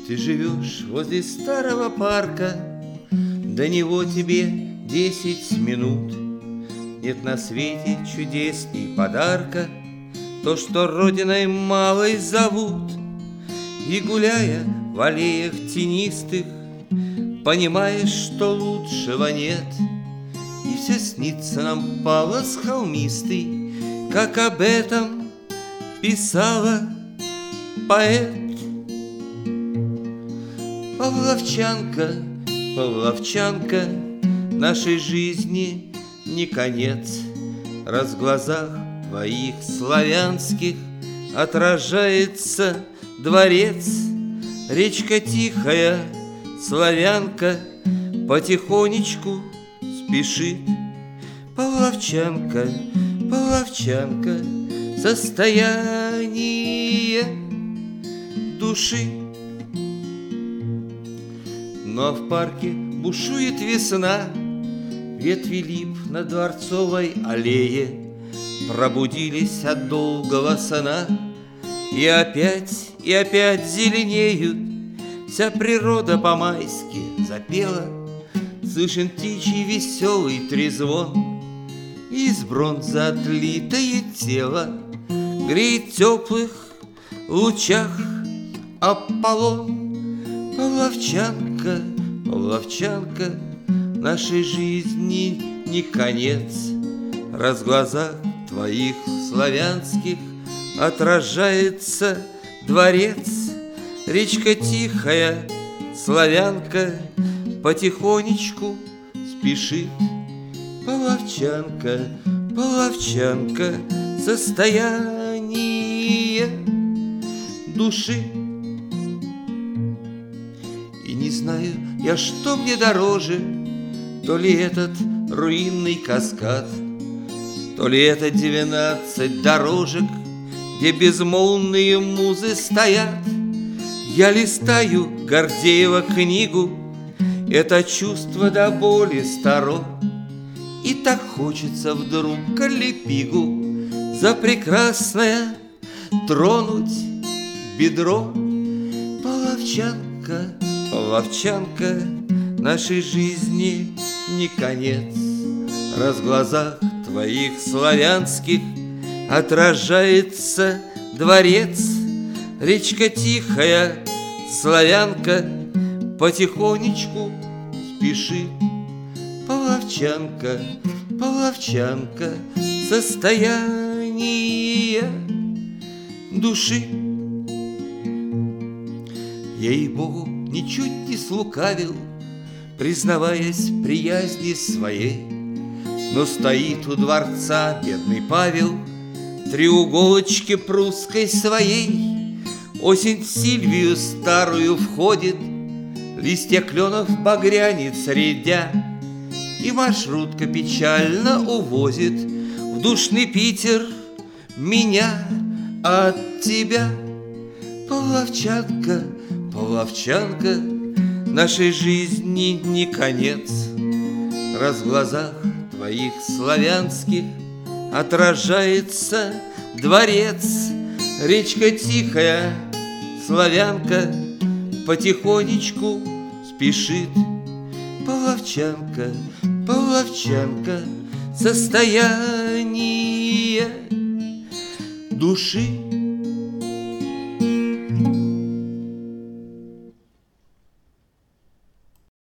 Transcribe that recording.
Ты живешь возле старого парка, до него тебе 10 минут. Нет на свете чудесней подарка, то, что родиной малой зовут. И гуляя в аллеях тенистых, понимаешь, что лучшего нет. И все снится нам палас холмистый, как об этом писала поэт. Павловчанка, Павловчанка, нашей жизни не конец. Раз в глазах твоих славянских отражается дворец. Речка тихая, славянка, потихонечку спешит. Павловчанка, Павловчанка, состояние души. Но в парке бушует весна, ветви лип на Дворцовой аллее пробудились от долгого сна. И опять зеленеют, вся природа по-майски запела. Слышен птичий веселый трезвон, и из бронзы отлитое тело греет в теплых лучах Аполлон. Павловчанка, Павловчанка, нашей жизни не конец. Раз в глазах твоих славянских отражается дворец. Речка тихая, славянка, потихонечку спешит. Павловчанка, Павловчанка, состояние души. И не знаю я, что мне дороже, то ли этот руинный каскад, то ли это 12 дорожек, где безмолвные музы стоят. Я листаю Гордеева книгу, это чувство до боли старо, и так хочется вдруг Каллипигу за прекрасное тронуть бедро. Павловчанка, Павловчанка, нашей жизни не конец. Раз в глазах твоих славянских отражается дворец. Речка тихая, славянка, потихонечку спешит. Павловчанка, Павловчанка, состояние души. Ей-богу, ничуть не слукавил, признаваясь в приязни своей. Но стоит у дворца бедный Павел в треуголочке прусской своей. Осень в Сильвию старую входит, листья кленов багрянет средя, и маршрутка печально увозит в душный Питер меня от тебя. Павловчанка, Павловчанка, нашей жизни не конец. Раз в глазах твоих славянских отражается дворец. Речка тихая, славянка, потихонечку спешит. Павловчанка, Павловчанка, состояние души.